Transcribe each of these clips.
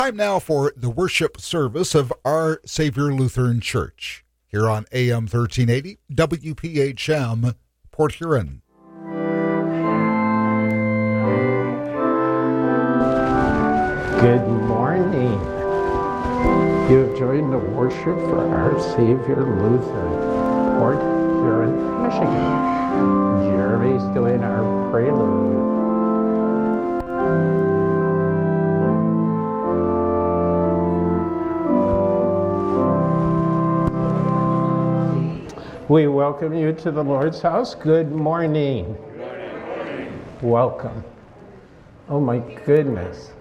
Time now for the worship service of Our Savior Lutheran Church here on AM 1380 WPHM Port Huron. Good morning. You have joined the worship for Our Savior Lutheran, Port Huron, Michigan. Jeremy's doing our prelude. We welcome you to the Lord's house. Good morning. Good morning. Welcome. Oh my goodness.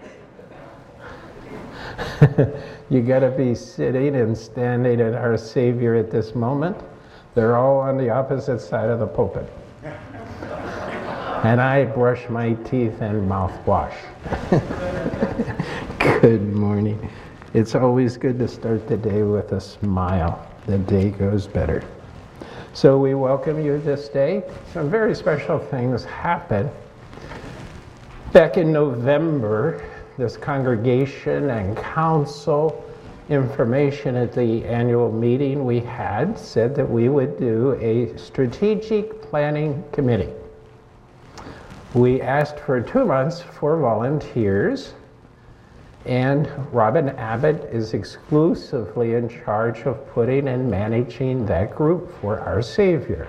You got to be sitting and standing at Our Savior at this moment. They're all on the opposite side of the pulpit. And I brush my teeth and mouthwash. Good morning. It's always good to start the day with a smile. The day goes better. So we welcome you this day. Some very special things happen. Back in November, this congregation and council information at the annual meeting we had said that we would do a strategic planning committee. We asked for 2 months for volunteers, and Robin Abbott is exclusively in charge of putting and managing that group for Our Savior.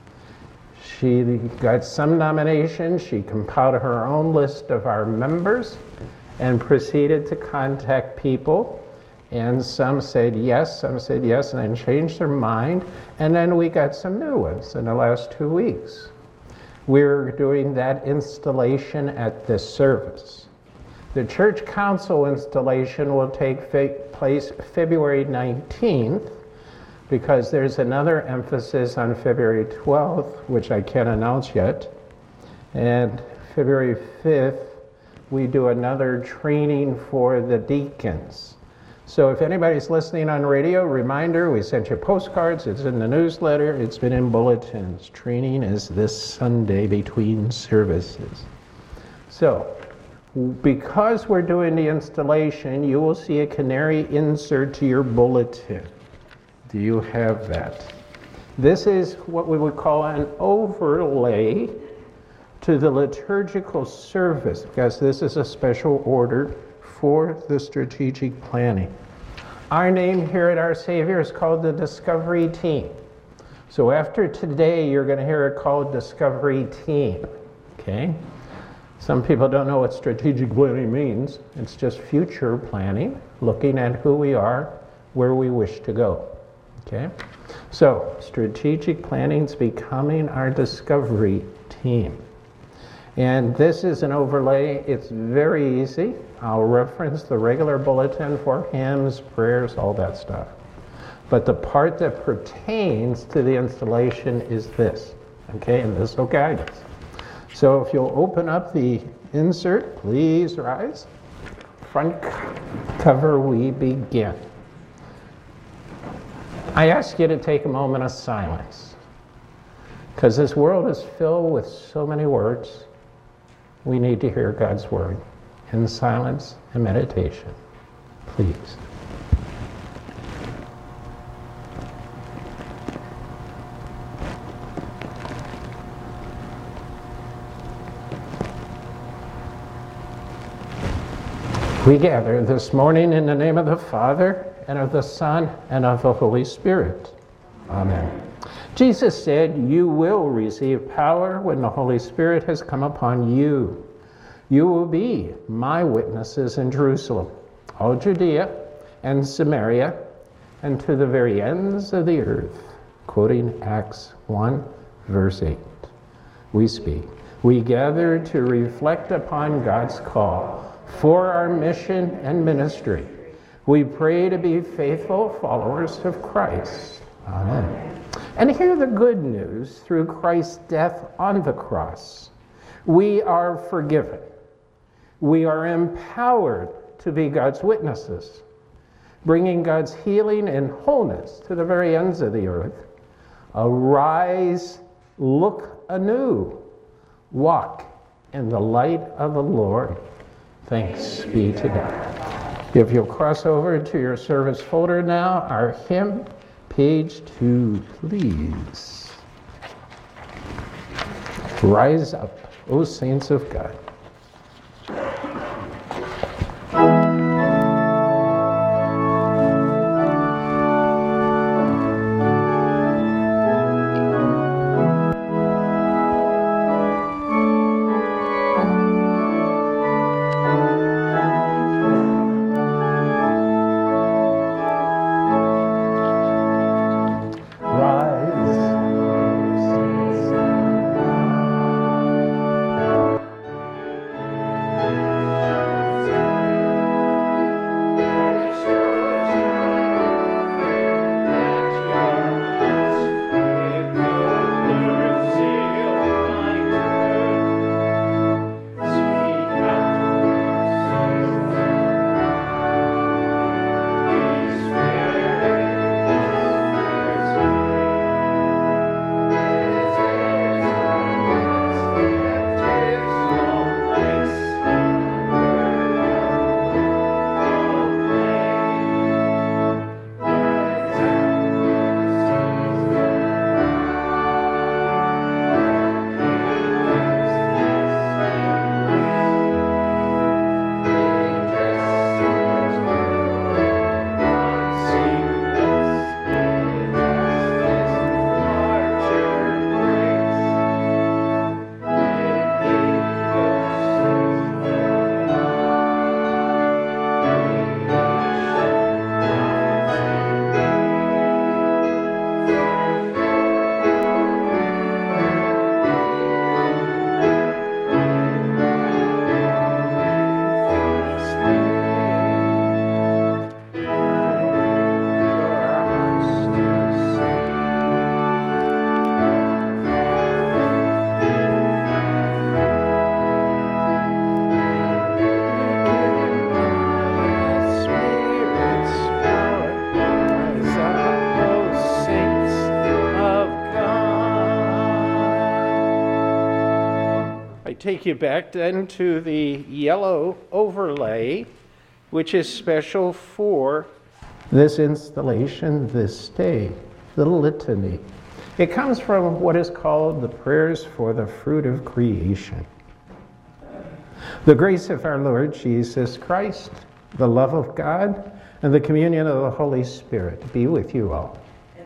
She got some nominations, she compiled her own list of our members and proceeded to contact people, and some said yes, and then changed their mind, and then we got some new ones in the last 2 weeks. We're doing that installation at this service. The church council installation will take place February 19th, because there's another emphasis on February 12th, which I can't announce yet. And February 5th, we do another training for the deacons. So if anybody's listening on radio, reminder, we sent you postcards, it's in the newsletter, it's been in bulletins. Training is this Sunday between services. So, because we're doing the installation, you will see a canary insert to your bulletin. Do you have that? This is what we would call an overlay to the liturgical service, because this is a special order for the strategic planning. Our name here at Our Savior is called the Discovery Team. So after today, you're going to hear it called Discovery Team. Okay? Some people don't know what strategic planning means. It's just future planning, looking at who we are, where we wish to go. Okay? So, strategic planning is becoming our discovery team. And this is an overlay. It's very easy. I'll reference the regular bulletin for hymns, prayers, all that stuff. But the part that pertains to the installation is this. Okay? And this will guide us. So if you'll open up the insert, please rise. Front cover, we begin. I ask you to take a moment of silence, because this world is filled with so many words. We need to hear God's word in silence and meditation. Please. We gather this morning in the name of the Father, and of the Son, and of the Holy Spirit. Amen. Jesus said, "You will receive power when the Holy Spirit has come upon you. You will be my witnesses in Jerusalem, all Judea and Samaria, and to the very ends of the earth." Quoting Acts 1, verse 8. We speak. We gather to reflect upon God's call for our mission and ministry. We pray to be faithful followers of Christ. Amen. And hear the good news through Christ's death on the cross. We are forgiven. We are empowered to be God's witnesses, bringing God's healing and wholeness to the very ends of the earth. Arise, look anew, walk in the light of the Lord. Thanks be to God. If you'll cross over to your service folder now, our hymn, page 2, please. Rise up, O saints of God. Take you back then to the yellow overlay, which is special for this installation this day, the litany. It comes from what is called the prayers for the fruit of creation. The grace of our Lord Jesus Christ, the love of God, and the communion of the Holy Spirit be with you all.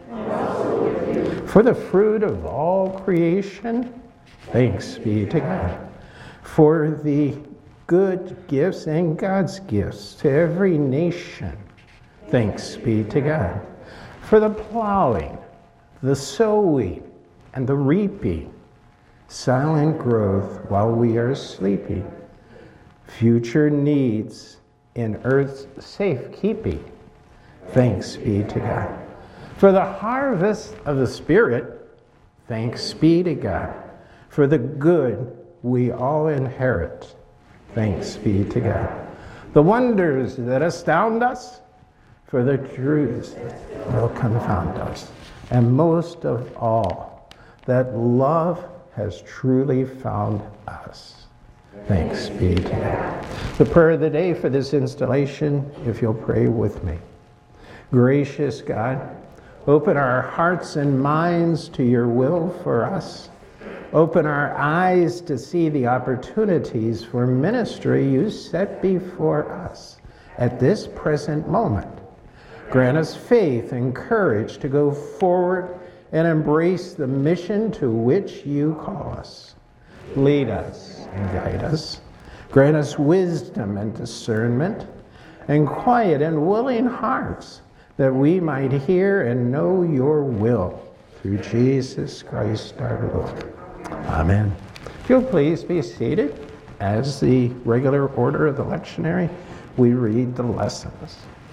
For the fruit of all creation, thanks be to God. For the good gifts and God's gifts to every nation, thanks be to God. For the plowing, the sowing, and the reaping, silent growth while we are sleeping, future needs in earth's safekeeping, thanks be to God. For the harvest of the Spirit, thanks be to God. For the good we all inherit, thanks be to God. The wonders that astound us, for the truths that will confound us. And most of all, that love has truly found us. Thanks be to God. The prayer of the day for this installation, if you'll pray with me. Gracious God, open our hearts and minds to your will for us. Open our eyes to see the opportunities for ministry you set before us at this present moment. Grant us faith and courage to go forward and embrace the mission to which you call us. Lead us and guide us. Grant us wisdom and discernment and quiet and willing hearts that we might hear and know your will through Jesus Christ our Lord. Amen. If you'll please be seated, as the regular order of the lectionary, we read the lessons.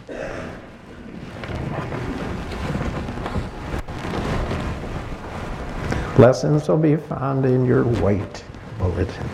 Lessons will be found in your white bulletin.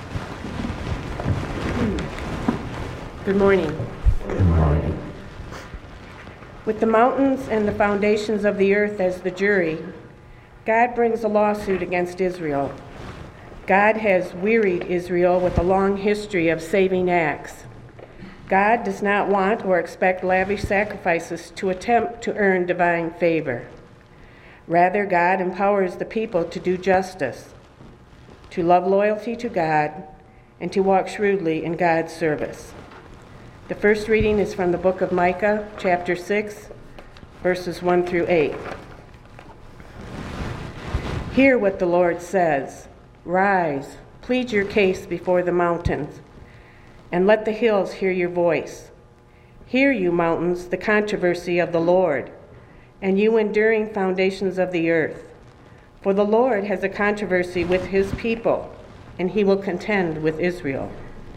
Good morning. Good morning. With the mountains and the foundations of the earth as the jury, God brings a lawsuit against Israel. God has wearied Israel with a long history of saving acts. God does not want or expect lavish sacrifices to attempt to earn divine favor. Rather, God empowers the people to do justice, to love loyalty to God, and to walk shrewdly in God's service. The first reading is from the book of Micah, chapter 6, verses 1 through 8. Hear what the Lord says. Rise, plead your case before the mountains, and let the hills hear your voice. Hear, you mountains, the controversy of the Lord, and you enduring foundations of the earth. For the Lord has a controversy with his people, and he will contend with Israel.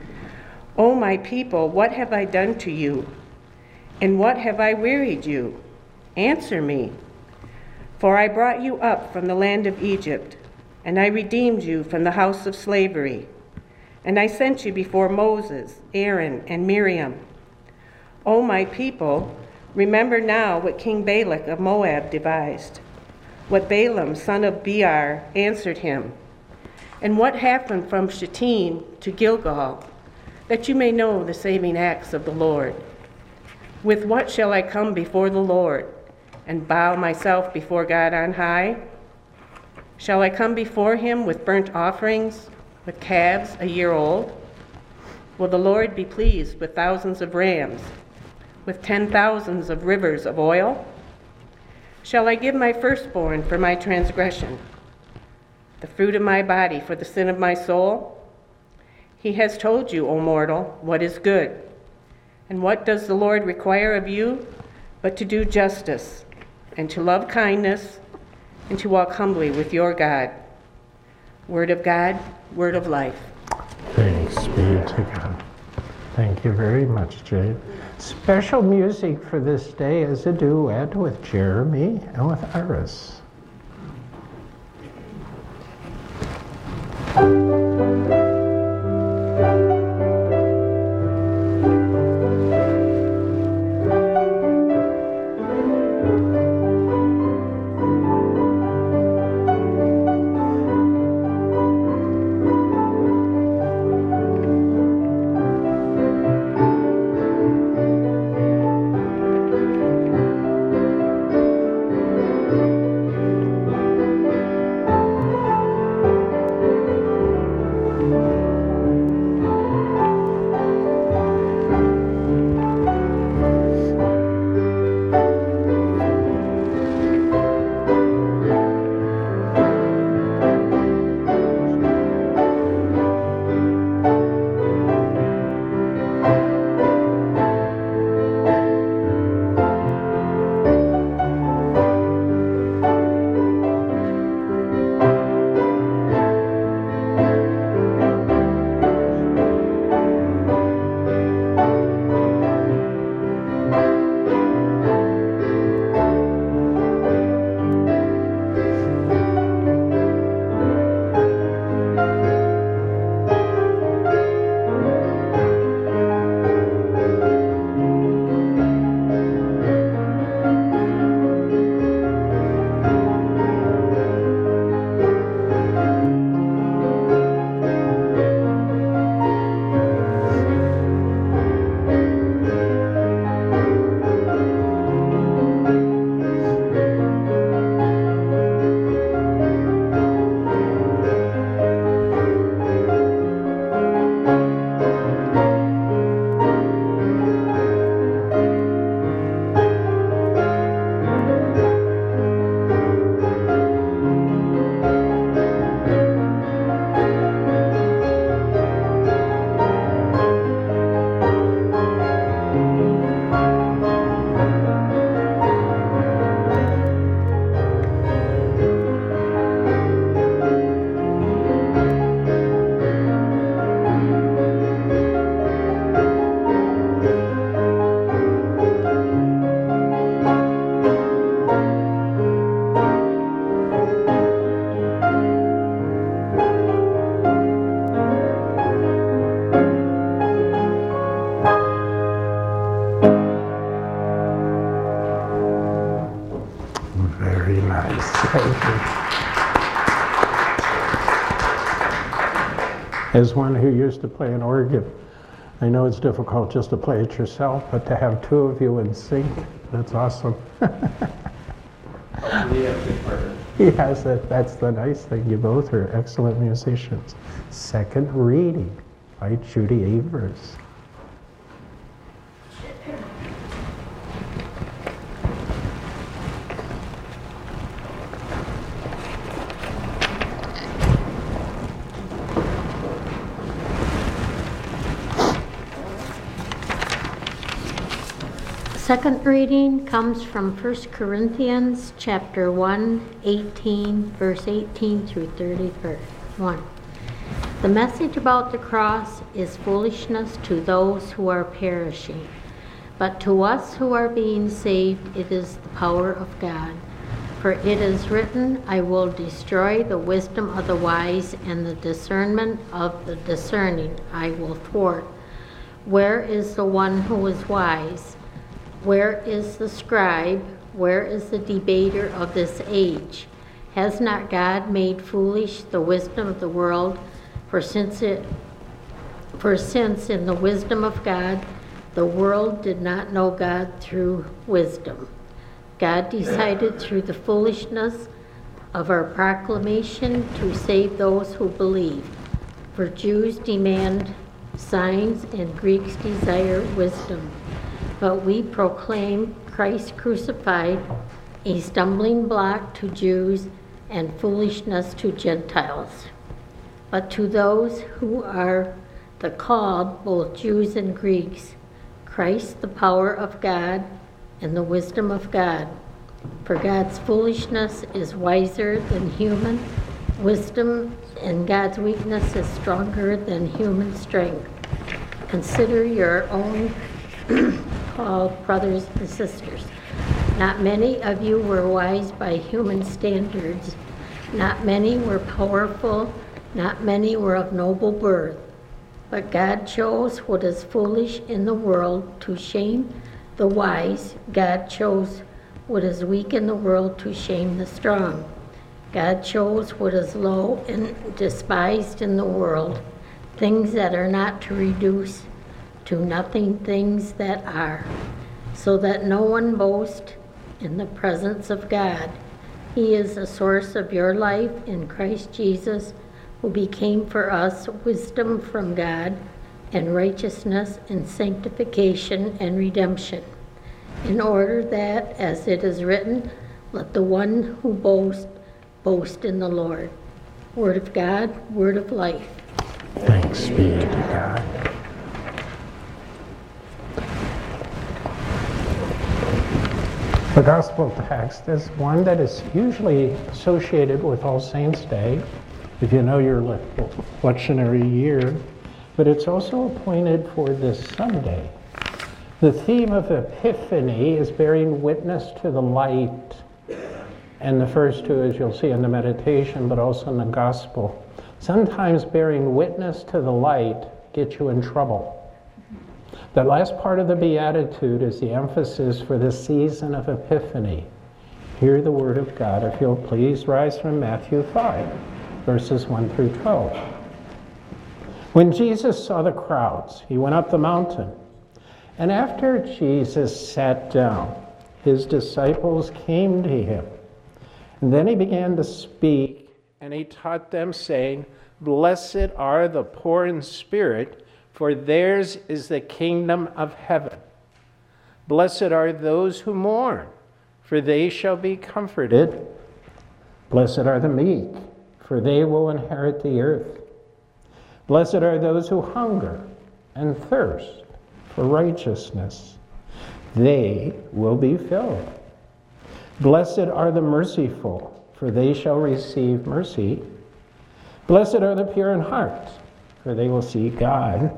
O my people, what have I done to you? And what have I wearied you? Answer me. For I brought you up from the land of Egypt, and I redeemed you from the house of slavery. And I sent you before Moses, Aaron, and Miriam. O my people, remember now what King Balak of Moab devised, what Balaam, son of Beor, answered him, and what happened from Shittim to Gilgal, that you may know the saving acts of the Lord. With what shall I come before the Lord, and bow myself before God on high? Shall I come before him with burnt offerings, with calves a year old? Will the Lord be pleased with thousands of rams, with 10,000s of rivers of oil? Shall I give my firstborn for my transgression, the fruit of my body for the sin of my soul? He has told you, O mortal, what is good. And what does the Lord require of you but to do justice, and to love kindness, and to walk humbly with your God? Word of God, word of life. Thanks be to God. Thank you very much, Jade. Special music for this day is a duet with Jeremy and with Iris. As one who used to play an organ, I know it's difficult just to play it yourself, but to have two of you in sync, that's awesome. Hopefully you have good partners. Yes, that's the nice thing. You both are excellent musicians. Second reading by Judy Avers. Second reading comes from 1 Corinthians chapter 1, 18, verse 18 through 31. The message about the cross is foolishness to those who are perishing, but to us who are being saved it is the power of God. For it is written, I will destroy the wisdom of the wise, and the discernment of the discerning I will thwart. Where is the one who is wise? Where is the scribe? Where is the debater of this age? Has not God made foolish the wisdom of the world? For since in the wisdom of God, the world did not know God through wisdom, God decided through the foolishness of our proclamation to save those who believe. For Jews demand signs and Greeks desire wisdom. But we proclaim Christ crucified, a stumbling block to Jews and foolishness to Gentiles. But to those who are the called, both Jews and Greeks, Christ the power of God and the wisdom of God. For God's foolishness is wiser than human wisdom, and God's weakness is stronger than human strength. Consider your own called brothers and sisters. Not many of you were wise by human standards. Not many were powerful. Not many were of noble birth. But God chose what is foolish in the world to shame the wise. God chose what is weak in the world to shame the strong. God chose what is low and despised in the world, things that are not, to reduce to nothing things that are, so that no one boast in the presence of God. He is the source of your life in Christ Jesus, who became for us wisdom from God and righteousness and sanctification and redemption, in order that, as it is written, let the one who boasts boast in the Lord. Word of God, word of life. Thanks be to God. The gospel text is one that is usually associated with All Saints' Day, if you know your lectionary year, but it's also appointed for this Sunday. The theme of Epiphany is bearing witness to the light, and the first two, as you'll see in the meditation, but also in the gospel. Sometimes bearing witness to the light gets you in trouble. The last part of the Beatitude is the emphasis for this season of Epiphany. Hear the word of God. If you'll please rise from Matthew 5, verses 1 through 12. When Jesus saw the crowds, he went up the mountain. And after Jesus sat down, his disciples came to him. And then he began to speak, and he taught them, saying, Blessed are the poor in spirit, for theirs is the kingdom of heaven. Blessed are those who mourn, for they shall be comforted. Blessed are the meek, for they will inherit the earth. Blessed are those who hunger and thirst for righteousness. They will be filled. Blessed are the merciful, for they shall receive mercy. Blessed are the pure in heart, for they will see God.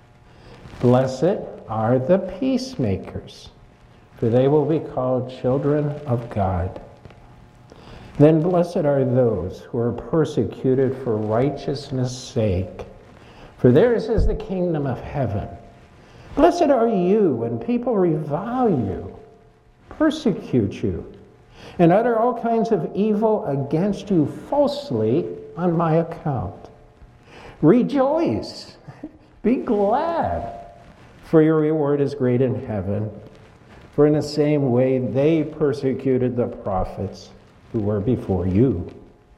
Blessed are the peacemakers, for they will be called children of God. Then blessed are those who are persecuted for righteousness' sake, for theirs is the kingdom of heaven. Blessed are you when people revile you, persecute you, and utter all kinds of evil against you falsely on my account. Rejoice, be glad, for your reward is great in heaven. For in the same way they persecuted the prophets who were before you.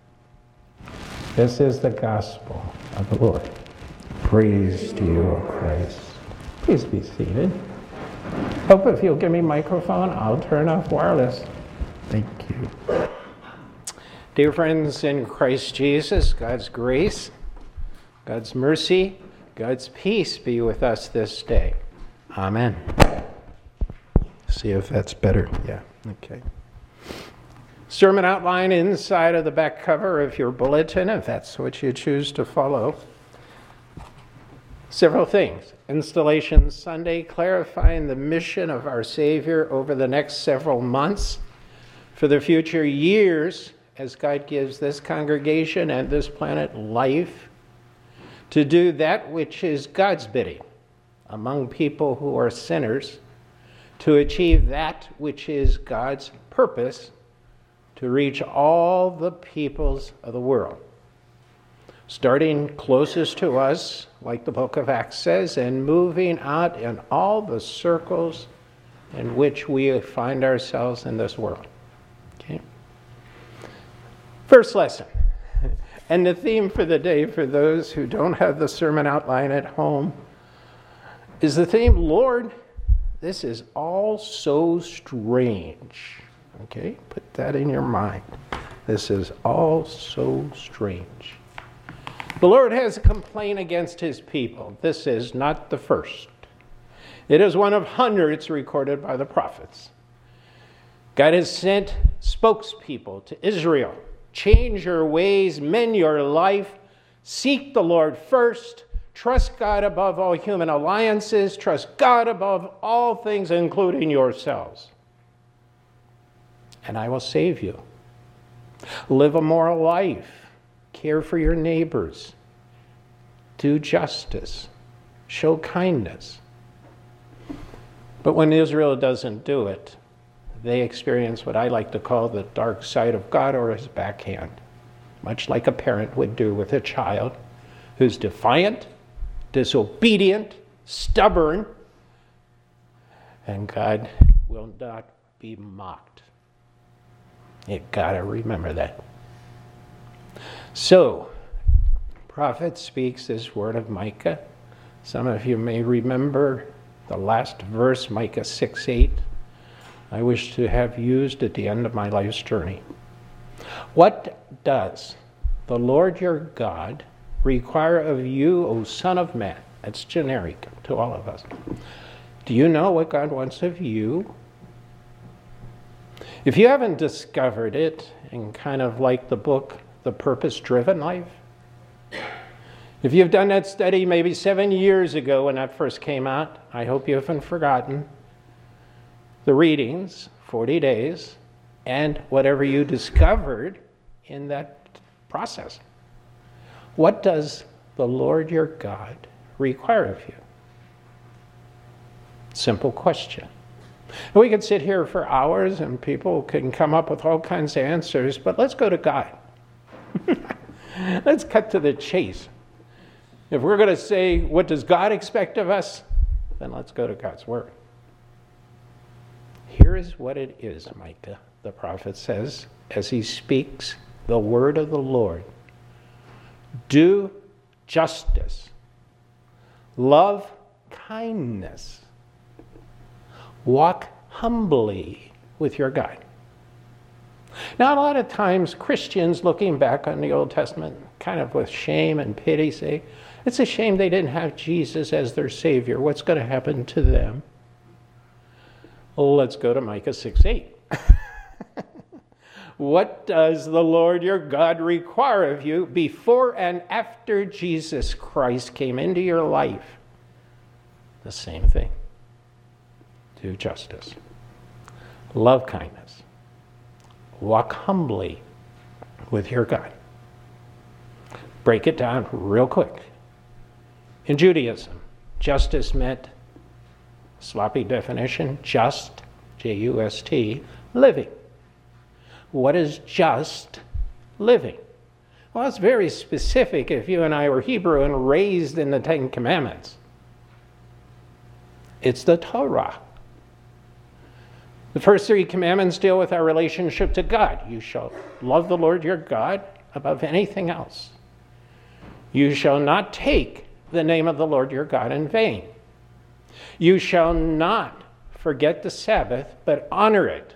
This is the gospel of the Lord. Praise to you, O Christ. Please be seated. Hope if you'll give me microphone, I'll turn off wireless. Thank you. Dear friends in Christ Jesus, God's grace, God's mercy, God's peace be with us this day. Amen. See if that's better. Yeah, okay. Sermon outline inside of the back cover of your bulletin, if that's what you choose to follow. Several things. Installation Sunday, clarifying the mission of our Savior over the next several months for the future years as God gives this congregation and this planet life to do that which is God's bidding among people who are sinners, to achieve that which is God's purpose, to reach all the peoples of the world. Starting closest to us, like the book of Acts says, and moving out in all the circles in which we find ourselves in this world. Okay. First lesson, and the theme for the day for those who don't have the sermon outline at home, is the theme, Lord, this is all so strange. Okay, put that in your mind. This is all so strange. The Lord has a complaint against his people. This is not the first. It is one of hundreds recorded by the prophets. God has sent spokespeople to Israel. Change your ways, mend your life, seek the Lord first, trust God above all human alliances, trust God above all things, including yourselves. And I will save you. Live a moral life. Care for your neighbors. Do justice. Show kindness. But when Israel doesn't do it, they experience what I like to call the dark side of God, or his backhand, much like a parent would do with a child who's defiant, disobedient, stubborn, and God will not be mocked. You've got to remember that. So, prophet speaks this word of Micah. Some of you may remember the last verse, Micah 6:8. I wish to have used at the end of my life's journey. What does the Lord your God require of you, O Son of Man? That's generic to all of us. Do you know what God wants of you? If you haven't discovered it, and kind of like the book, The Purpose-Driven Life, if you've done that study maybe 7 years ago when that first came out, I hope you haven't forgotten the readings, 40 days, and whatever you discovered in that process. What does the Lord your God require of you? Simple question. And we could sit here for hours and people can come up with all kinds of answers, but let's go to God. Let's cut to the chase. If we're going to say, what does God expect of us? Then let's go to God's word. Here is what it is, Micah, the prophet says, as he speaks the word of the Lord. Do justice. Love kindness. Walk humbly with your God. Now, a lot of times Christians looking back on the Old Testament, kind of with shame and pity, say, it's a shame they didn't have Jesus as their Savior. What's going to happen to them? Oh, let's go to Micah 6:8. What does the Lord your God require of you before and after Jesus Christ came into your life? The same thing. Do justice. Love kindness. Walk humbly with your God. Break it down real quick. In Judaism, justice meant, sloppy definition, just, J-U-S-T, living. What is just living? Well, it's very specific if you and I were Hebrew and raised in the Ten Commandments. It's the Torah. The first 3 commandments deal with our relationship to God. You shall love the Lord your God above anything else. You shall not take the name of the Lord your God in vain. You shall not forget the Sabbath, but honor it.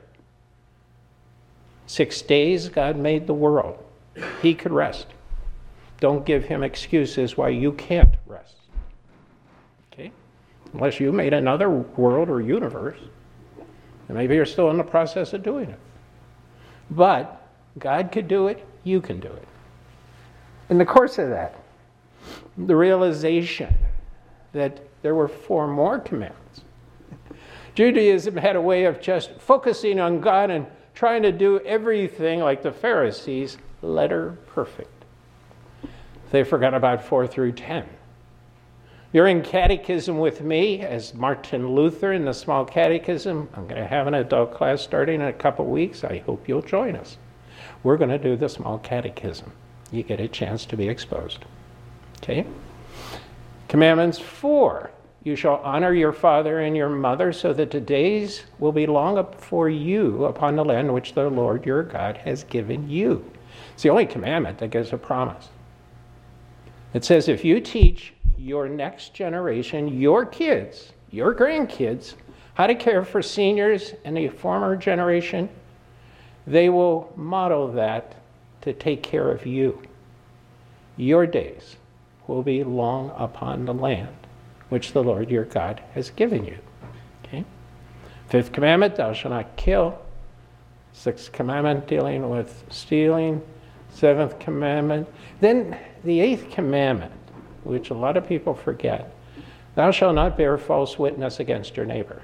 6 days God made the world. He could rest. Don't give him excuses why you can't rest. Okay? Unless you made another world or universe. And maybe you're still in the process of doing it. But God could do it, you can do it. In the course of that, the realization that there were 4 more commandments. Judaism had a way of just focusing on God and trying to do everything like the Pharisees, letter perfect. They forgot about 4 through 10. You're in catechism with me as Martin Luther in the small catechism. I'm going to have an adult class starting in a couple weeks. I hope you'll join us. We're going to do the small catechism. You get a chance to be exposed. Okay? Commandments 4. You shall honor your father and your mother so that the days will be long up for you upon the land which the Lord your God has given you. It's the only commandment that gives a promise. It says if you teach your next generation, your kids, your grandkids, how to care for seniors in the former generation, they will model that to take care of you. Your days will be long upon the land which the Lord your God has given you. Okay? 5th commandment, thou shalt not kill. 6th commandment, dealing with stealing. 7th commandment. Then the 8th commandment, which a lot of people forget. Thou shalt not bear false witness against your neighbor.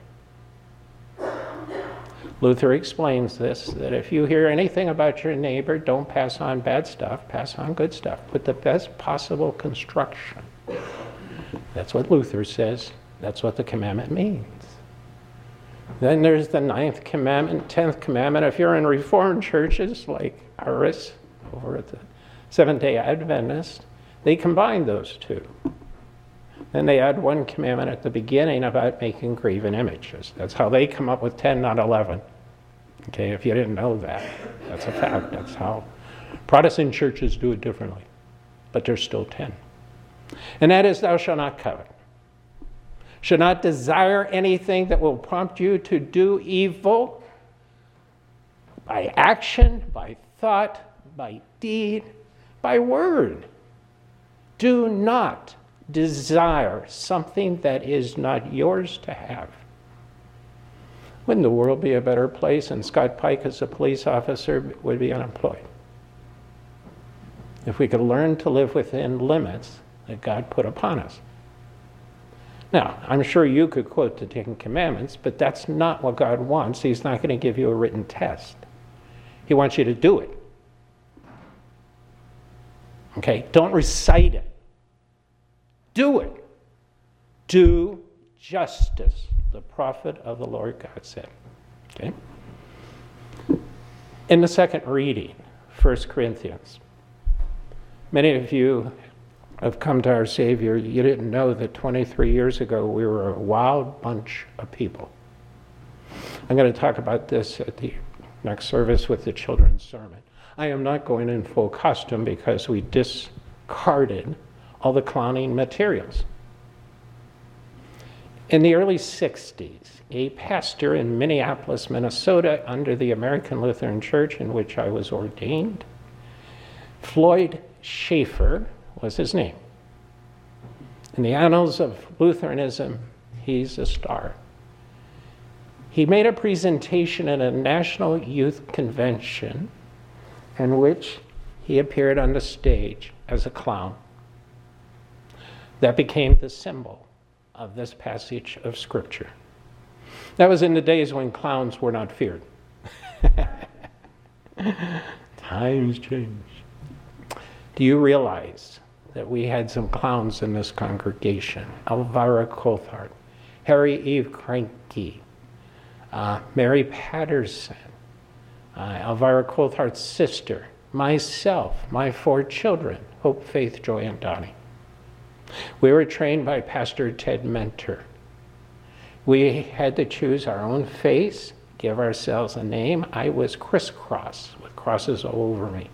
Luther explains this, that if you hear anything about your neighbor, don't pass on bad stuff, pass on good stuff. Put the best possible construction. That's what Luther says. That's what the commandment means. Then there's the 9th commandment, 10th commandment. If you're in Reformed churches like ours over at the Seventh-day Adventist, they combine those 2. Then they add 1 commandment at the beginning about making graven images. That's how they come up with 10, not 11. Okay, if you didn't know that, that's a fact. That's how Protestant churches do it differently. But there's still 10. And that is, thou shalt not covet. Shall not desire anything that will prompt you to do evil by action, by thought, by deed, by word. Do not desire something that is not yours to have. Wouldn't the world be a better place and Scott Pike as a police officer would be unemployed? If we could learn to live within limits that God put upon us. Now, I'm sure you could quote the 10 Commandments, but that's not what God wants. He's not going to give you a written test. He wants you to do it. Okay? Don't recite it. Do it. Do justice, the prophet of the Lord God said. Okay? In the second reading, 1 Corinthians, many of you have come to our Savior. You didn't know that 23 years ago we were a wild bunch of people. I'm going to talk about this at the next service with the children's sermon. I am not going in full costume because we discarded all the clowning materials. In the early 60s, a pastor in Minneapolis, Minnesota, under the American Lutheran Church in which I was ordained, Floyd Schaefer was his name. In the annals of Lutheranism, he's a star. He made a presentation at a national youth convention in which he appeared on the stage as a clown. That became the symbol of this passage of Scripture. That was in the days when clowns were not feared. Times change. Do you realize that we had some clowns in this congregation? Elvira Coulthard, Harry Eve Cranky, Mary Patterson, Elvira Coulthard's sister, myself, my 4 children, Hope, Faith, Joy, and Donnie. We were trained by Pastor Ted Mentor. We had to choose our own face, give ourselves a name. I was crisscross with crosses all over me.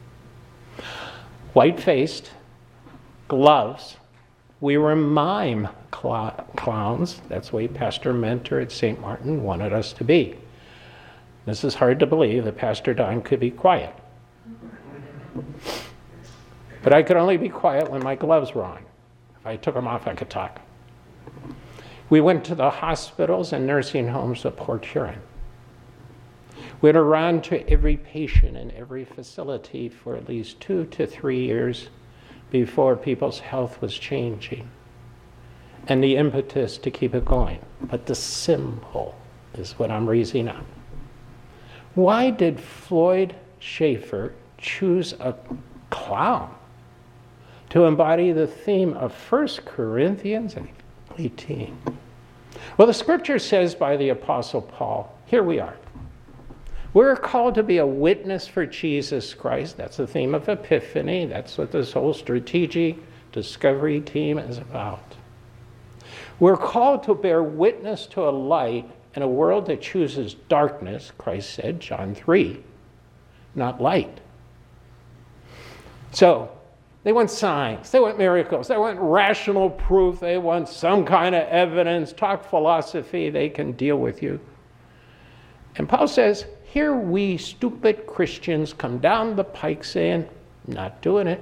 White-faced, gloves. We were mime clowns. That's the way Pastor Mentor at St. Martin wanted us to be. This is hard to believe that Pastor Don could be quiet. But I could only be quiet when my gloves were on. If I took them off, I could talk. We went to the hospitals and nursing homes of Port Huron. Went around to every patient in every facility for at least 2 to 3 years before people's health was changing. And the impetus to keep it going. But the symbol is what I'm raising up. Why did Floyd Schaefer choose a clown to embody the theme of 1 Corinthians 18? Well, the scripture says by the Apostle Paul, here we are. We're called to be a witness for Jesus Christ. That's the theme of Epiphany. That's what this whole strategic discovery team is about. We're called to bear witness to a light in a world that chooses darkness, Christ said, John 3, not light. So, they want signs, they want miracles, they want rational proof, they want some kind of evidence, talk philosophy, they can deal with you. And Paul says, here we stupid Christians come down the pike saying, not doing it.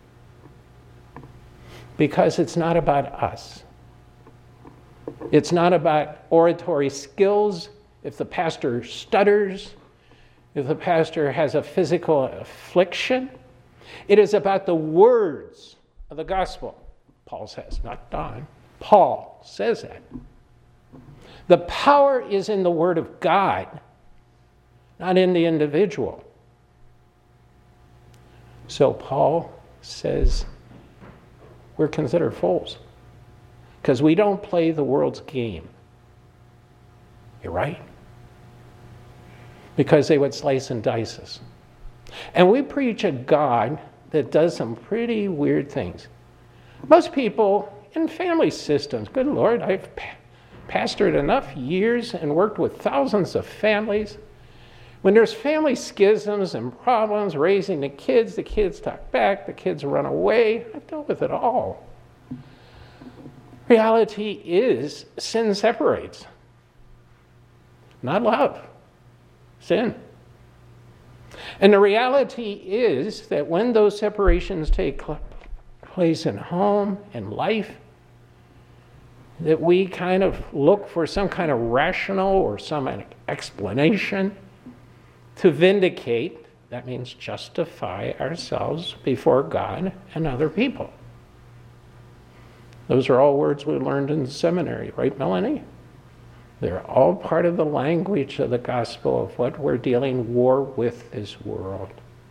Because it's not about us. It's not about oratory skills. If the pastor stutters, if the pastor has a physical affliction, it is about the words of the gospel. Paul says, not Don. Paul says that. The power is in the word of God, not in the individual. So Paul says we're considered fools because we don't play the world's game. You're right. Because they would slice and dice us. And we preach a God that does some pretty weird things. Most people in family systems, good Lord, I've pastored enough years and worked with thousands of families. When there's family schisms and problems raising the kids talk back, the kids run away. I've dealt with it all. Reality is sin separates. Not love. Sin. And the reality is that when those separations take place in home and life, that we kind of look for some kind of rational or some explanation to vindicate, that means justify ourselves before God and other people. Those are all words we learned in seminary, right, Melanie? They're all part of the language of the gospel of what we're dealing war with this world.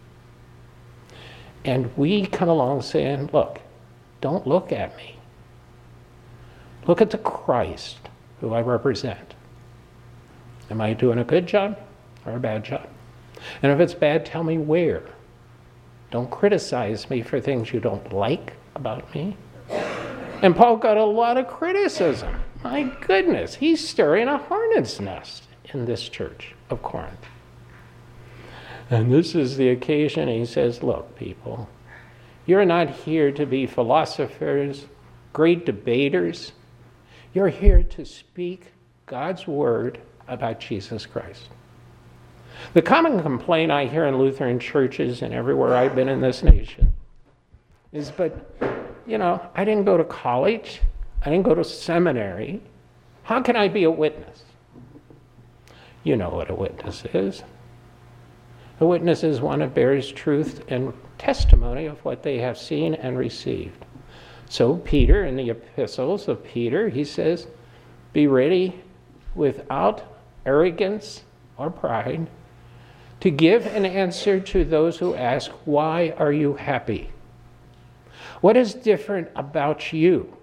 And we come along saying, look, don't look at me. Look at the Christ who I represent. Am I doing a good job or a bad job? And if it's bad, tell me where. Don't criticize me for things you don't like about me. And Paul got a lot of criticism. My goodness, he's stirring a hornet's nest in this church of Corinth. And this is the occasion he says, look, people, you're not here to be philosophers, great debaters. You're here to speak God's word about Jesus Christ. The common complaint I hear in Lutheran churches and everywhere I've been in this nation is, but, you know, I didn't go to college. I didn't go to seminary. How can I be a witness? You know what a witness is. A witness is one who bears truth and testimony of what they have seen and received. So Peter, in the epistles of Peter, he says, be ready without arrogance or pride to give an answer to those who ask, why are you happy? What is different about you?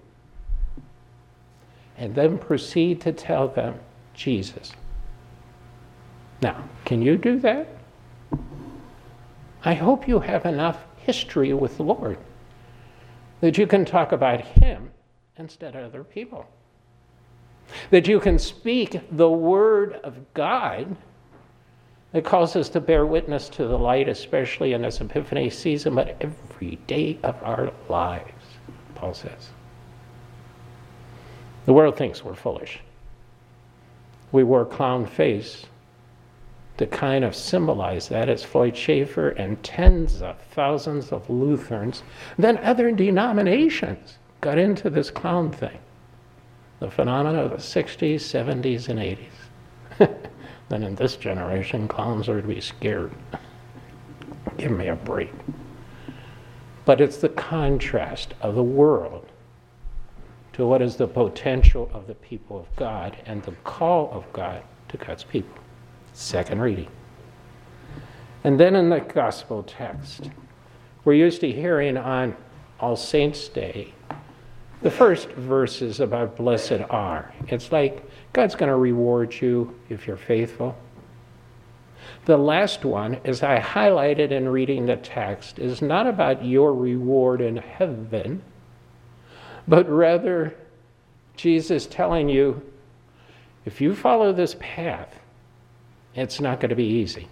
And then proceed to tell them Jesus. Now, can you do that? I hope you have enough history with the Lord that you can talk about him instead of other people. That you can speak the word of God that calls us to bear witness to the light, especially in this Epiphany season, but every day of our lives, Paul says. The world thinks we're foolish. We wore clown face to kind of symbolize that as Floyd Schaeffer and tens of thousands of Lutherans, then other denominations got into this clown thing. The phenomena of the 60s, 70s, and 80s. Then in this generation, clowns are to be scared. Give me a break. But it's the contrast of the world to what is the potential of the people of God and the call of God to God's people. Second reading. And then in the gospel text, we're used to hearing on All Saints' Day, the first verses about blessed are. It's like God's going to reward you if you're faithful. The last one, as I highlighted in reading the text, is not about your reward in heaven, but rather Jesus telling you, if you follow this path, it's not going to be easy.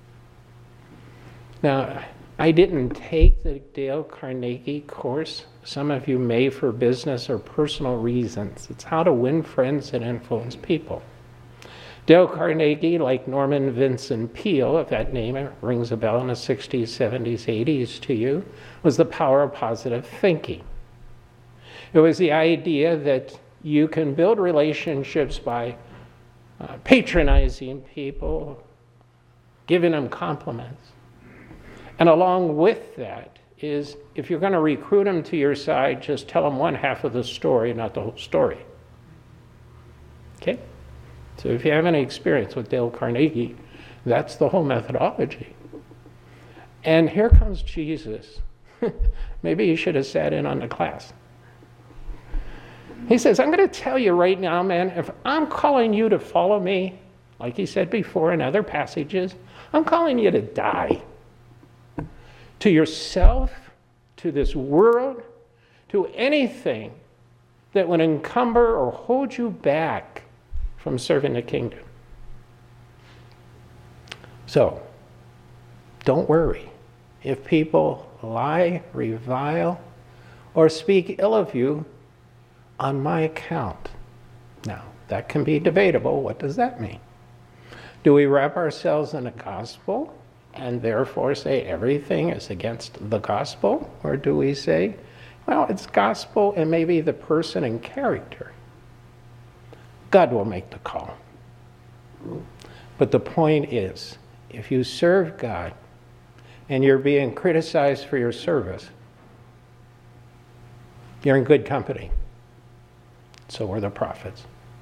Now, I didn't take the Dale Carnegie course. Some of you may for business or personal reasons. It's how to win friends and influence people. Dale Carnegie, like Norman Vincent Peale, if that name rings a bell in the 60s, 70s, 80s to you, was the power of positive thinking. It was the idea that you can build relationships by patronizing people, giving them compliments. And along with that is, if you're going to recruit them to your side, just tell them one half of the story, not the whole story. Okay? So if you have any experience with Dale Carnegie, that's the whole methodology. And here comes Jesus. Maybe you should have sat in on the class. He says, I'm going to tell you right now, man, if I'm calling you to follow me, like he said before in other passages, I'm calling you to die. To yourself, to this world, to anything that would encumber or hold you back from serving the kingdom. So, don't worry. If people lie, revile, or speak ill of you on my account. Now, that can be debatable. What does that mean? Do we wrap ourselves in a gospel and therefore say everything is against the gospel? Or do we say, well, it's gospel and maybe the person and character? God will make the call. But the point is, if you serve God and you're being criticized for your service, you're in good company. So were the prophets.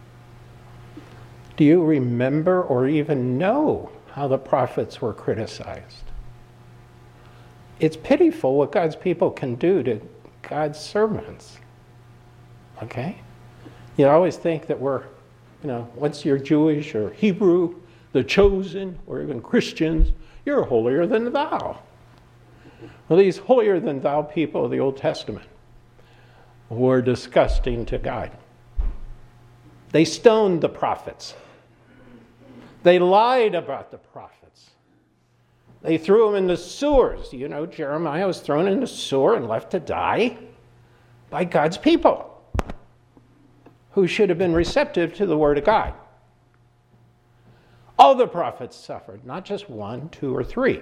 Do you remember or even know how the prophets were criticized? It's pitiful what God's people can do to God's servants. Okay? You always think that we're, once you're Jewish or Hebrew, the chosen, or even Christians, you're holier than thou. Well, these holier than thou people of the Old Testament were disgusting to God. They stoned the prophets. They lied about the prophets. They threw them in the sewers. Jeremiah was thrown in the sewer and left to die by God's people, who should have been receptive to the word of God. All the prophets suffered, not just 1, 2, or 3.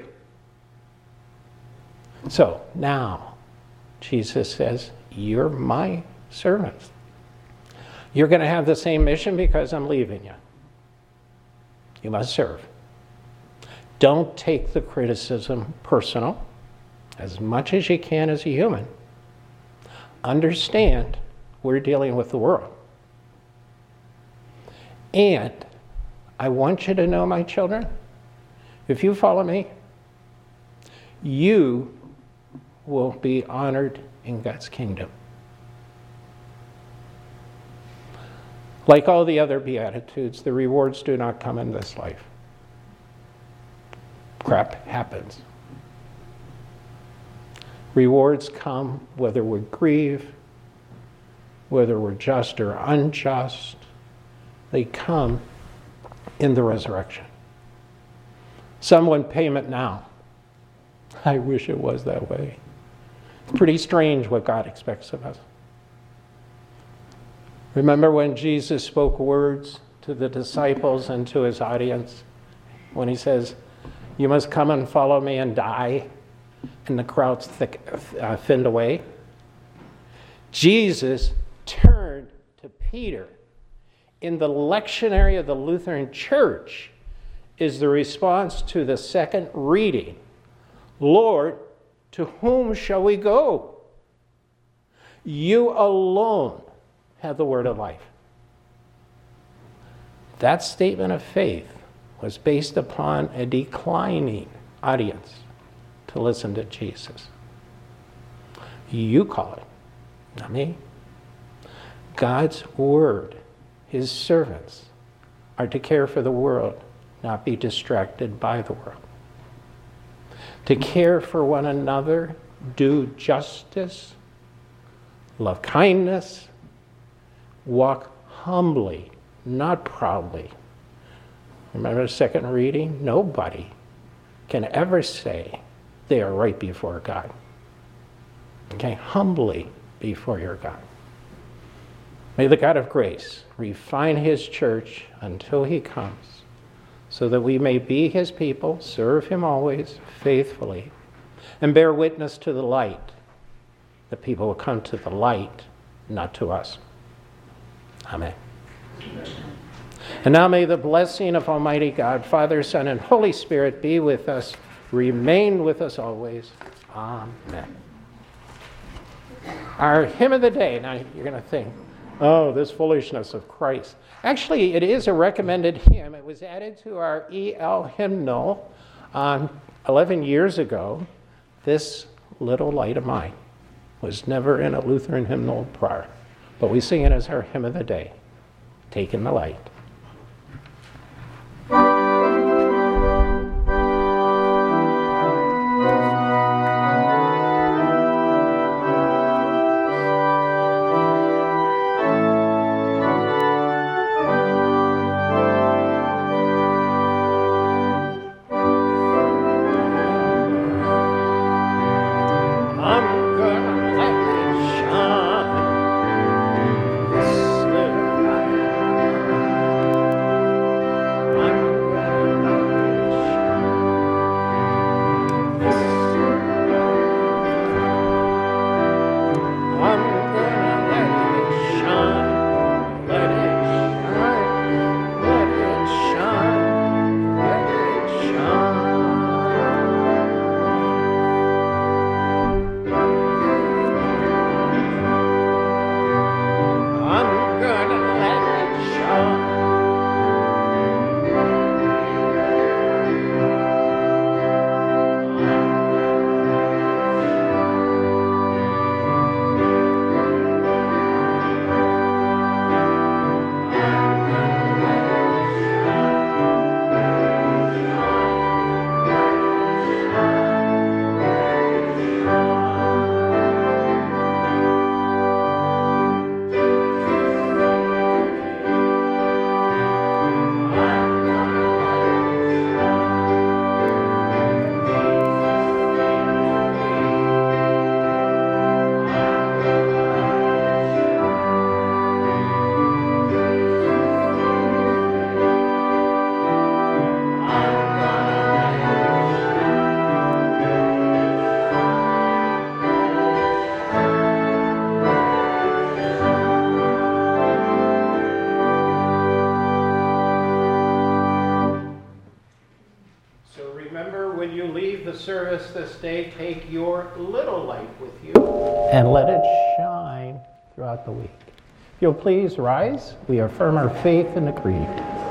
So now, Jesus says, you're my servants. You're going to have the same mission because I'm leaving you. You must serve. Don't take the criticism personal, as much as you can as a human. Understand we're dealing with the world. And I want you to know, my children, if you follow me, you will be honored in God's kingdom. Like all the other Beatitudes, the rewards do not come in this life. Crap happens. Rewards come whether we grieve, whether we're just or unjust, They come in the resurrection. Some want payment now. I wish it was that way. It's pretty strange what God expects of us. Remember when Jesus spoke words to the disciples and to his audience when he says, "You must come and follow me and die," and the crowds thinned away? Jesus turned to Peter. In the lectionary of the Lutheran Church is the response to the second reading. "Lord, to whom shall we go? You alone have the word of life." That statement of faith was based upon a declining audience to listen to Jesus. You call it, not me. God's word, his servants, are to care for the world, not be distracted by the world. To care for one another, do justice, love kindness, walk humbly, not proudly. Remember the second reading? Nobody can ever say they are right before God. Okay, humbly before your God. May the God of grace refine his church until he comes, so that we may be his people, serve him always faithfully, and bear witness to the light. The people will come to the light, not to us. Amen. And now may the blessing of Almighty God, Father, Son, and Holy Spirit be with us, remain with us always. Amen. Our hymn of the day, now you're going to think, oh, this foolishness of Christ. Actually, it is a recommended hymn. It was added to our EL hymnal 11 years ago. This little light of mine was never in a Lutheran hymnal prior, but we sing it as our hymn of the day, Taking the Light. Service this day, take your little light with you and let it shine throughout the week. If you'll please rise, we affirm our faith in the creed.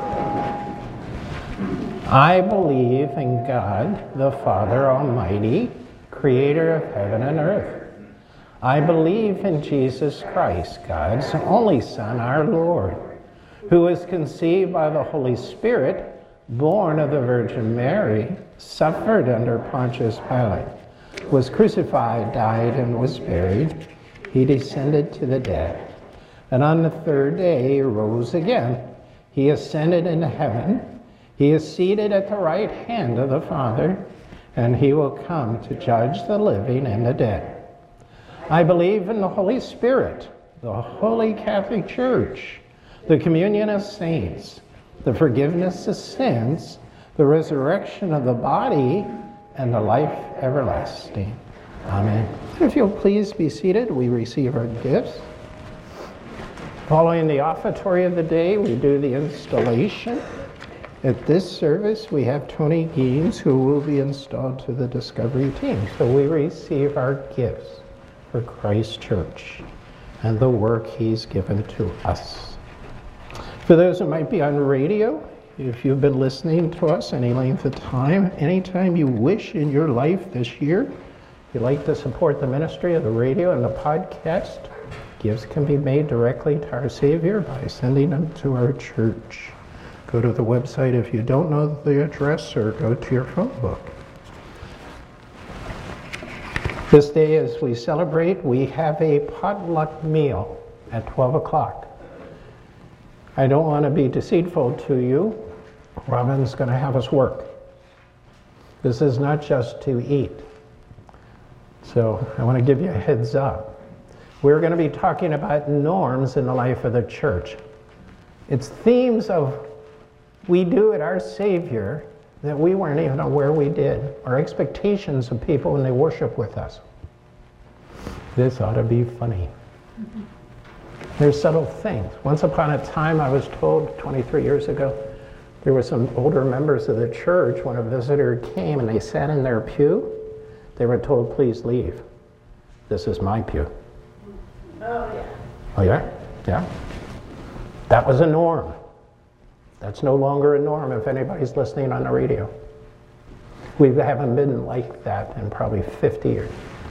I believe in God, the Father Almighty, creator of heaven and earth. I believe in Jesus Christ, God's only Son, our Lord, who was conceived by the Holy Spirit, born of the Virgin Mary, suffered under Pontius Pilate, was crucified, died, and was buried. He descended to the dead, and on the third day he rose again. He ascended into heaven. He is seated at the right hand of the Father, and he will come to judge the living and the dead. I believe in the Holy Spirit, the Holy Catholic Church, the communion of saints, the forgiveness of sins, the resurrection of the body, and the life everlasting. Amen. If you'll please be seated, we receive our gifts. Following the offertory of the day, we do the installation. At this service, we have Tony Gaines, who will be installed to the Discovery team. So we receive our gifts for Christ Church and the work he's given to us. For those who might be on radio, if you've been listening to us any length of time, anytime you wish in your life this year, you'd like to support the ministry of the radio and the podcast, gifts can be made directly to our Savior by sending them to our church. Go to the website if you don't know the address, or go to your phone book. This day, as we celebrate, we have a potluck meal at 12 o'clock. I don't want to be deceitful to you. Robin's going to have us work. This is not just to eat. So I want to give you a heads up. We're going to be talking about norms in the life of the church. It's themes of we do at our Savior that we weren't even aware we did, or expectations of people when they worship with us. This ought to be funny. There's subtle things. Once upon a time, I was told 23 years ago, there were some older members of the church, when a visitor came and they sat in their pew, they were told, please leave. This is my pew. Oh, yeah. Oh, yeah? Yeah. That was a norm. That's no longer a norm if anybody's listening on the radio. We haven't been like that in probably 50 years.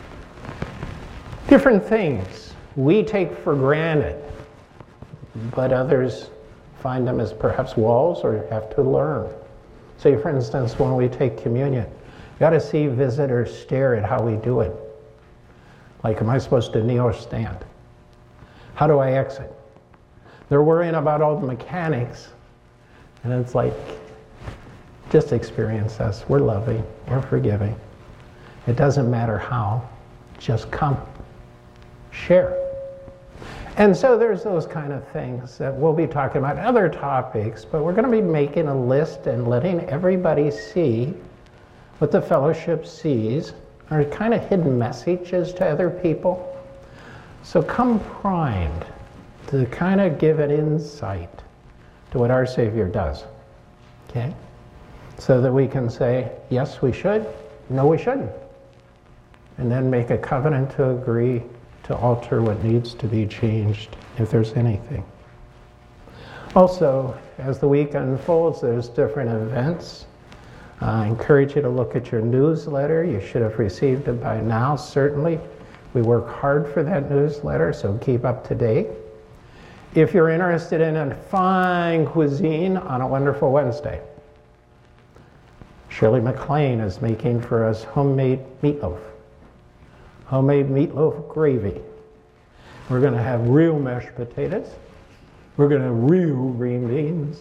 Different things we take for granted, but others find them as perhaps walls or have to learn. Say, for instance, when we take communion, you got to see visitors stare at how we do it. Like, am I supposed to kneel or stand? How do I exit? They're worrying about all the mechanics, and it's like, just experience us. We're loving, we're forgiving. It doesn't matter how, just come, share. And so there's those kind of things that we'll be talking about, other topics, but we're going to be making a list and letting everybody see what the fellowship sees, are kind of hidden messages to other people. So come primed to kind of give an insight to what our Savior does, okay? So that we can say, yes, we should, no, we shouldn't. And then make a covenant to agree to alter what needs to be changed, if there's anything. Also, as the week unfolds, there's different events. I encourage you to look at your newsletter. You should have received it by now, certainly. We work hard for that newsletter, so keep up to date. If you're interested in a fine cuisine on a wonderful Wednesday, Shirley McLean is making for us homemade meatloaf. Homemade meatloaf gravy. We're going to have real mashed potatoes. We're going to have real green beans.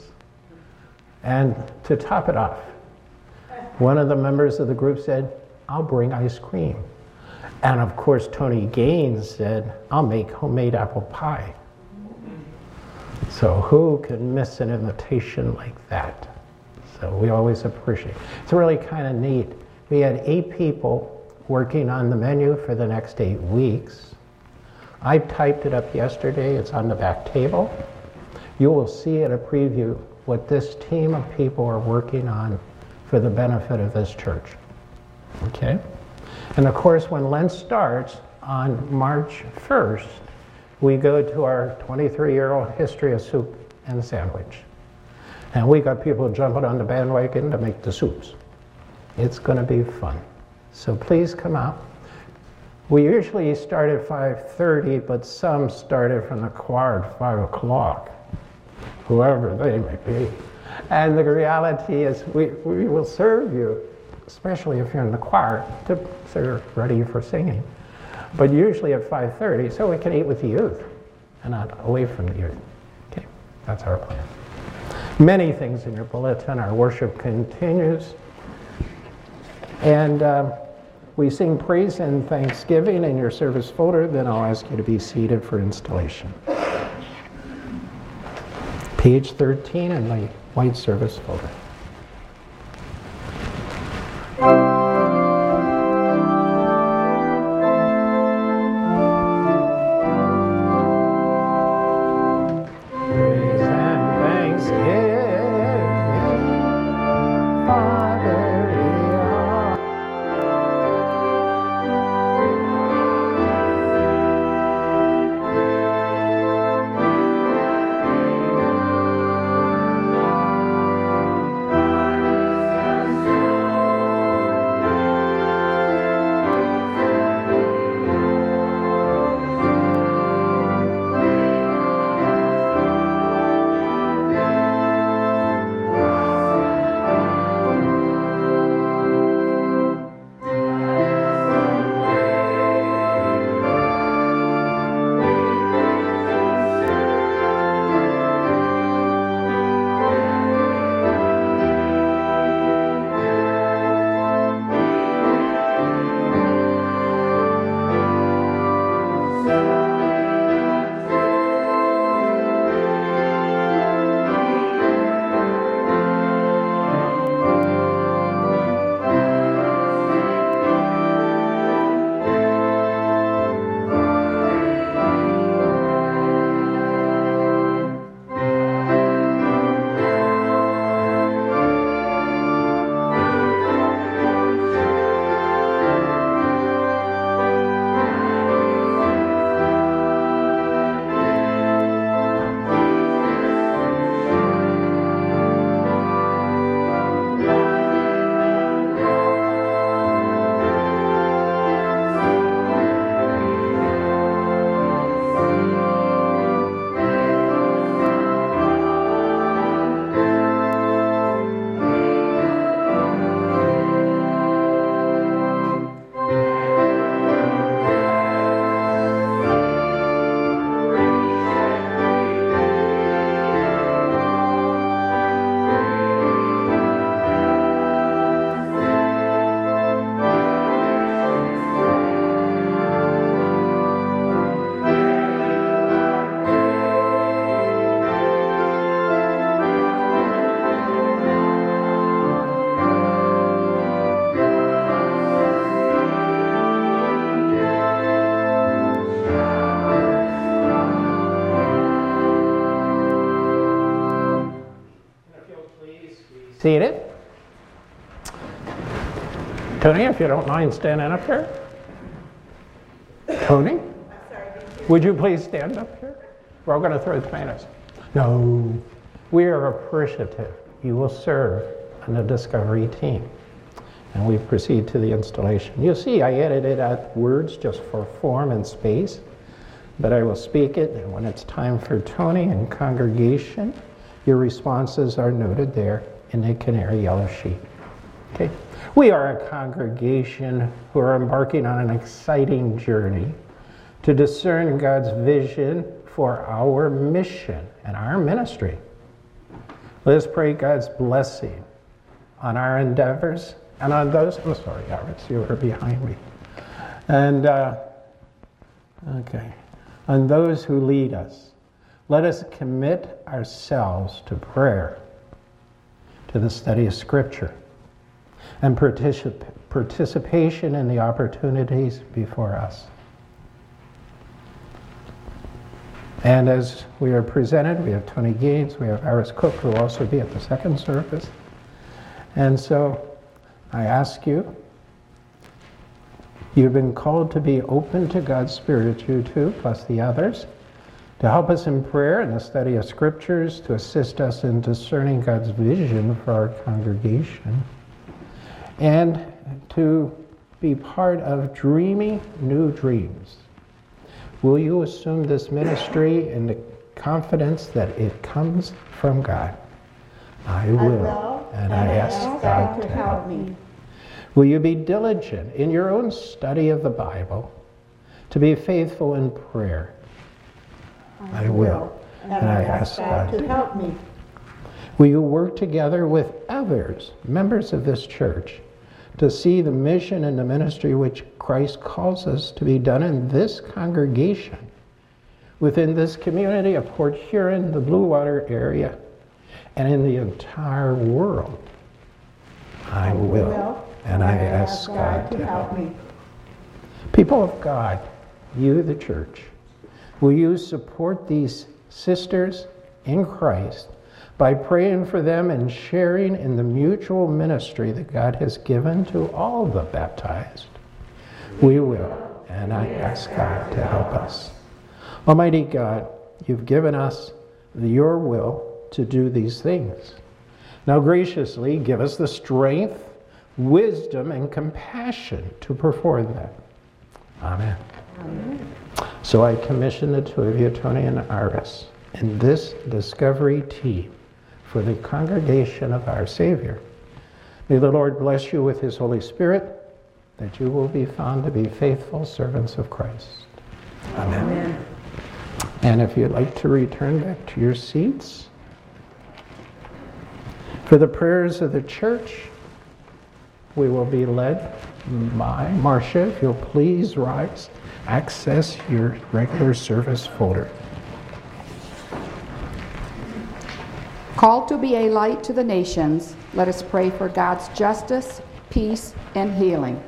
And to top it off, one of the members of the group said, I'll bring ice cream. And of course, Tony Gaines said, I'll make homemade apple pie. So who can miss an invitation like that? So we always appreciate it. It's really kind of neat. We had 8 people working on the menu for the next 8 weeks. I typed it up yesterday. It's on the back table. You will see at a preview what this team of people are working on for the benefit of this church. Okay? And of course, when Lent starts on March 1st, we go to our 23-year-old history of soup and sandwich. And we got people jumping on the bandwagon to make the soups. It's going to be fun. So please come out. We usually start at 5:30, but some started from the choir at 5 o'clock, whoever they may be. And the reality is we will serve you, especially if you're in the choir, so you're ready for singing. But usually at 5:30, so we can eat with the youth and not away from the youth. Okay, that's our plan. Many things in your bulletin. Our worship continues. And we sing praise and thanksgiving in your service folder. Then I'll ask you to be seated for installation. Page 13 in the white service folder. Seated. Tony, if you don't mind standing up here. Tony? Would you please stand up here? We're all going to throw tomatoes. No. We are appreciative. You will serve on the Discovery team. And we proceed to the installation. You see, I edited out words just for form and space, but I will speak it, and when it's time for Tony and congregation, your responses are noted there in the canary yellow sheet. Okay? We are a congregation who are embarking on an exciting journey to discern God's vision for our mission and our ministry. Let us pray God's blessing on our endeavors and on those, I'm sorry, Roberts, you were behind me. And, on those who lead us. Let us commit ourselves to prayer, to the study of Scripture, and participation in the opportunities before us. And as we are presented, we have Tony Gaines, we have Iris Cook, who will also be at the second service. And so I ask you, you've been called to be open to God's Spirit, you two, plus the others, to help us in prayer and the study of Scriptures, to assist us in discerning God's vision for our congregation, and to be part of dreaming new dreams. Will you assume this ministry in the confidence that it comes from God? I will, and I ask God to help me. Will you be diligent in your own study of the Bible, to be faithful in prayer? I will, and I ask God to help me. Will you work together with others, members of this church, to see the mission and the ministry which Christ calls us to be done in this congregation, within this community of Port Huron, the Blue Water area, and in the entire world? I will, and I ask God to help me. People of God, you, the church, will you support these sisters in Christ by praying for them and sharing in the mutual ministry that God has given to all the baptized? We will, and I ask God to help us. Almighty God, you've given us your will to do these things. Now graciously give us the strength, wisdom, and compassion to perform them. Amen. Amen. So I commission the two of you, Tony and Iris, and this discovery team for the congregation of our Savior. May the Lord bless you with his Holy Spirit, that you will be found to be faithful servants of Christ. Amen. Amen. And if you'd like to return back to your seats, for the prayers of the church, we will be led by Marcia. If you'll please rise, access your regular service folder. Called to be a light to the nations, let us pray for God's justice, peace, and healing.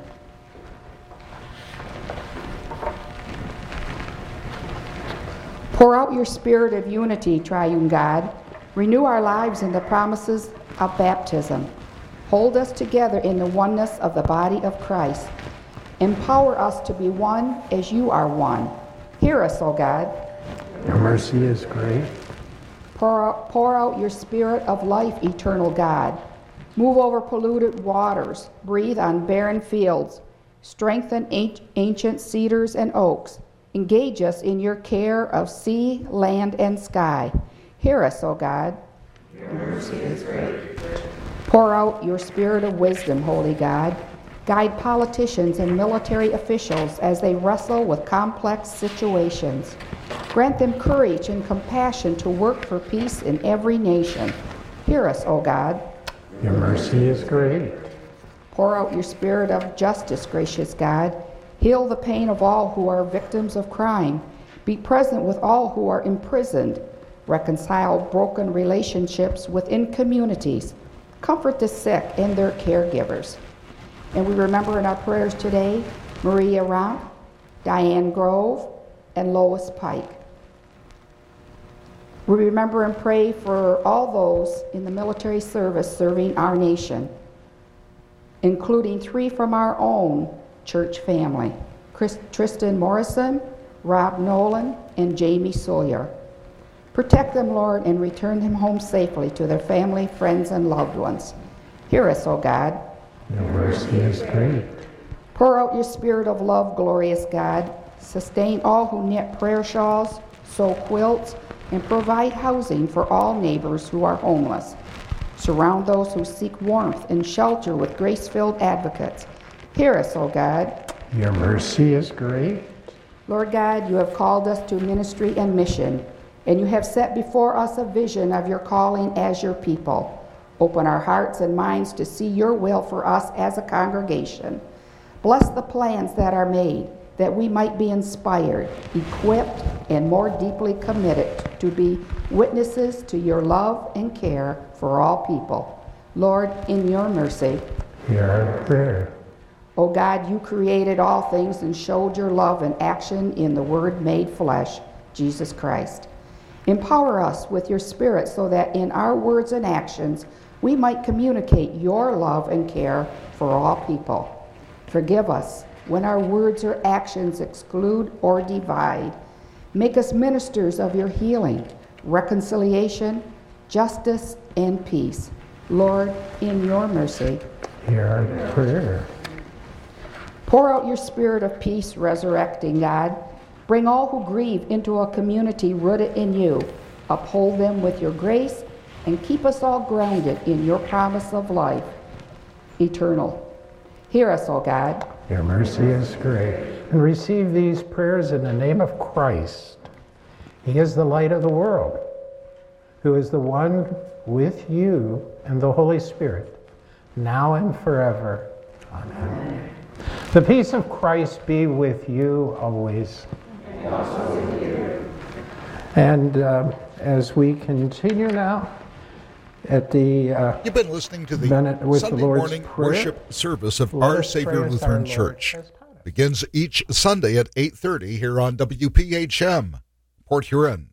Pour out your spirit of unity, triune God. Renew our lives in the promises of baptism. Hold us together in the oneness of the body of Christ. Empower us to be one as you are one. Hear us, O God. Your mercy is great. Pour out your spirit of life, eternal God. Move over polluted waters. Breathe on barren fields. Strengthen ancient cedars and oaks. Engage us in your care of sea, land, and sky. Hear us, O God. Your mercy is great. Pour out your spirit of wisdom, holy God. Guide politicians and military officials as they wrestle with complex situations. Grant them courage and compassion to work for peace in every nation. Hear us, O God. Your mercy is great. Pour out your spirit of justice, gracious God. Heal the pain of all who are victims of crime. Be present with all who are imprisoned. Reconcile broken relationships within communities. Comfort the sick and their caregivers. And we remember in our prayers today, Maria Romp, Diane Grove, and Lois Pike. We remember and pray for all those in the military service serving our nation, including 3 from our own church family, Tristan Morrison, Rob Nolan, and Jamie Sawyer. Protect them, Lord, and return them home safely to their family, friends, and loved ones. Hear us, O God. Your mercy is great. Pour out your spirit of love, glorious God. Sustain all who knit prayer shawls, sew quilts, and provide housing for all neighbors who are homeless. Surround those who seek warmth and shelter with grace-filled advocates. Hear us, O God. Your mercy is great. Lord God, you have called us to ministry and mission, and you have set before us a vision of your calling as your people. Open our hearts and minds to see your will for us as a congregation. Bless the plans that are made, that we might be inspired, equipped, and more deeply committed to be witnesses to your love and care for all people. Lord, in your mercy, hear our prayer. O God, you created all things and showed your love and action in the Word made flesh, Jesus Christ. Empower us with your Spirit so that in our words and actions we might communicate your love and care for all people. Forgive us when our words or actions exclude or divide. Make us ministers of your healing, reconciliation, justice, and peace. Lord, in your mercy, hear our prayer. Pour out your spirit of peace, resurrecting God. Bring all who grieve into a community rooted in you. Uphold them with your grace and keep us all grounded in your promise of life, eternal. Hear us, O God. Your mercy is great. And receive these prayers in the name of Christ. He is the light of the world. who is the one with you and the Holy Spirit, now and forever. Amen. The peace of Christ be with you always. And also with you. And as we continue now at the You've been listening to the with Sunday the Lord's morning Prayer. worship service of Let Our us pray Savior as Lutheran our Lord Church. has taught us. Begins each Sunday at 8:30 here on WPHM, Port Huron.